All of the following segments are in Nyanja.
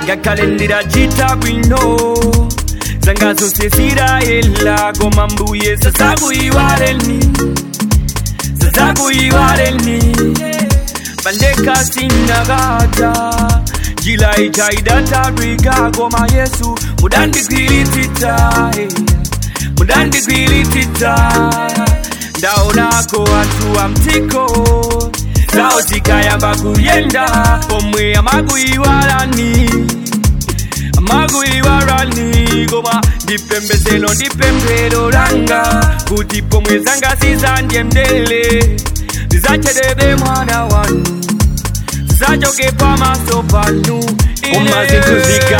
ngakalendera chita bwino zanga zonse zirayela koma mbuye sazakuyiwareni bandeka sinagata jila ichaidatarika koma Yesu mudandikwilitita ndaonako watu wa mtiko zao zikayamba kuyenda omwe amakuyiwarani koma ndipembero langa kuti pomwe zanga zizandye mdele zizachedebe mwana wanu zizachoke pamaso panu koma zinthu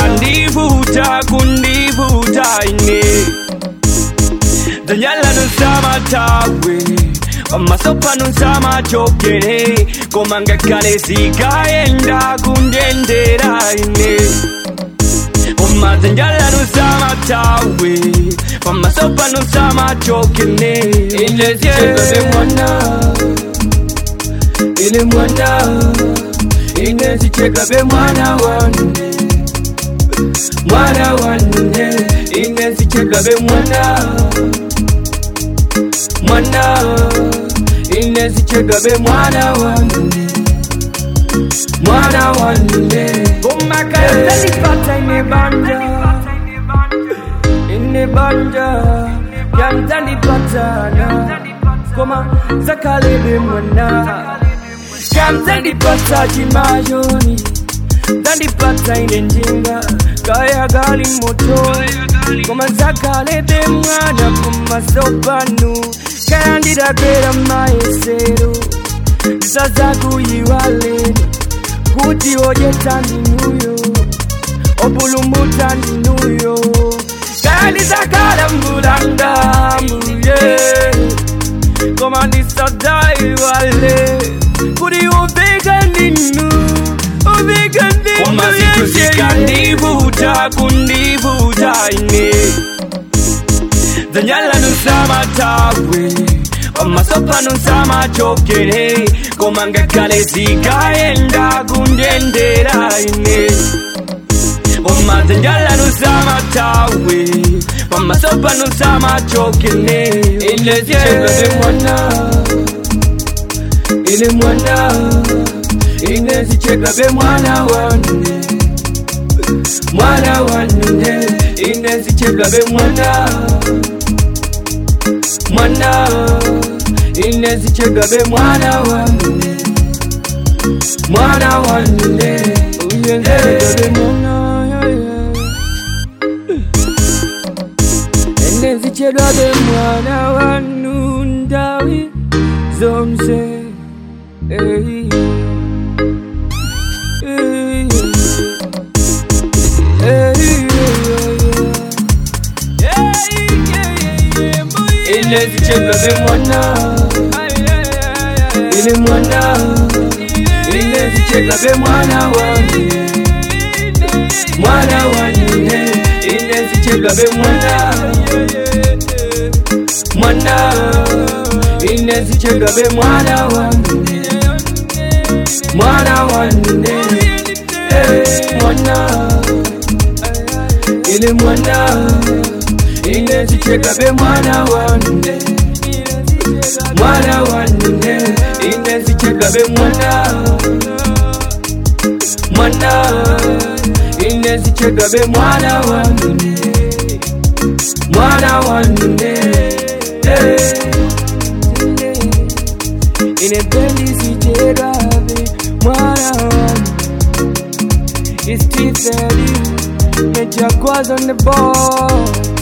kundivuta ine zanyala nusamatawe pamaso panu nsamachokere koma ngakale zikayenda kundendera ine koma zanyala nusamatawe pamaso panu nsamachokere ine zichekabe ine zichekabe mwana wanu ine zichekabe mwana ine zichekabe mwana wanu koma kanzalipata ine banja kanzalipatana koma zakalebe mwana kanzalipata chimayoni zandipata ine njinga kaya gali moto koma zakalebe mwana kumaso panu kaya ndidagera maesero sazakuyiwaleni kuti ojetandinuyo obulumutandinuyo kaya ndizakala mbulangambuye koma ndisadayiwale kuti ubekandinu koma zinthu kundivuta ine zanyala nusamatawe pamaso panu nsamachokere koma ngakale zikayenda kundendera ine koma zanyala nusamatawe pamaso panu nsamachokere ine zichekabe ine zichekabe mwana wanu ine zichekabe mwana ine zichekabe mwana wanu ine zichekabe mwana wanu ndawi zonse ine zichekabe mwana ine zichekabe mwana wanu ine zichekabe mwana ine zichekabe mwana wanu ine zichekabe mwana wanu ine zichekabe mwana ine zichekabe mwana wanu ine bendi zichekabe mwana wanu it's T30 Jaguars on the ball.